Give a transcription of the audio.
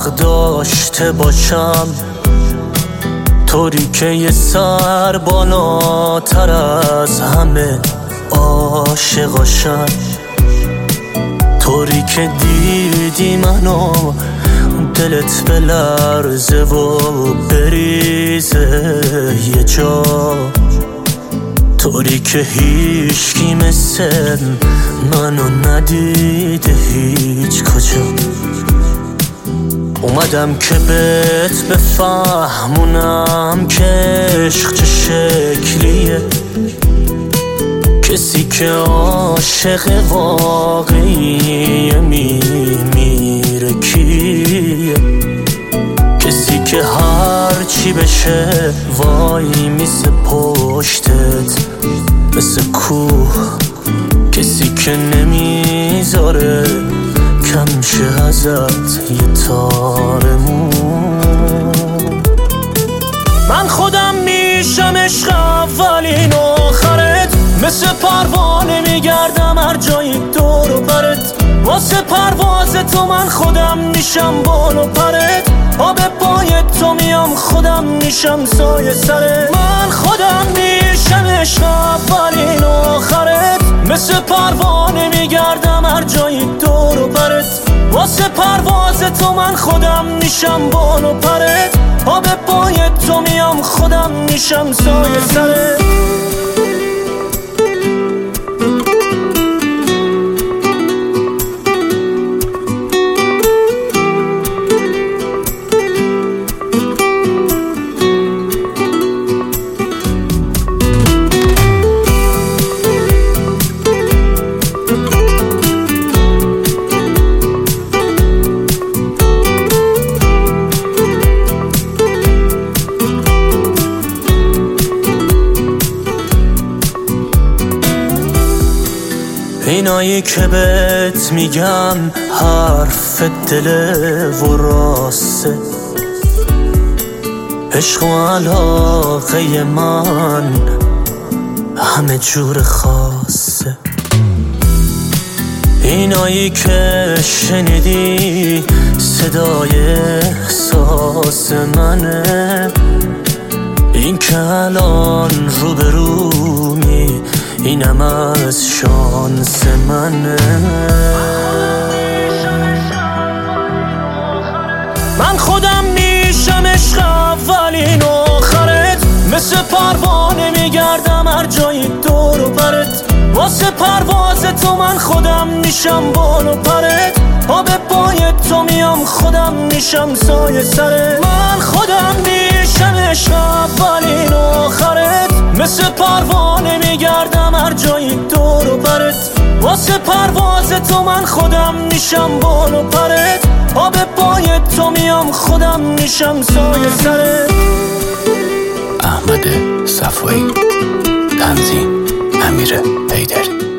حق داشته باشم، طوری که یه سر بالاتر از همه عاشقاشم، طوری که دیدی منو دلت بلرزه و بریزه یه جا، طوری که هیچکی مثل منو ندیده هیچ کجا. اومدم که بهت بفهمونم که عشق چه شکلیه، کسی که عاشق واقعی میمیره کیه، کسی که هر چی بشه وای میسه پشتت مثل کوه، کسی که نمیذاره کم شه ازت یه تارمون. من خودم میشم عشق اولین آخرت، مثل پروانه میگردم هر جایی دور و برت، واسه پرواز تو من خودم میشم بال و پرت، آب پای تو میام خودم میشم سایه سرت. من خودم میشم عشق اولین آخرت، مثل پروانه میگردم هر جایی دور و برت، واسه پرواز تو من خودم میشم بال و پرت، آب پای تو میام خودم میشم سایه سرت. اینایی که بهت میگم حرف دل و راسته، عشق و علاقه من همه جور خاصه. اینایی که شنیدی صدای احساس منه، این که الان روبرومی اینم از شانس منه. من خودم میشم عشق اولین آخرت، مثل پروانه میگردم هر جایی دور و برت، واسه پرواز تو من خودم میشم بال و پرت، آب پای تو میام خودم میشم سایه سرت. من خودم میشم عشق اولین آخرت، مثل پروانه میگردم هر جایی دور و برت، واسه پرواز تو من خودم میشم بال و پرت، آب پای تو میام خودم میشم سایه سرت. احمد صفایی، تنظیم امیر حیدری.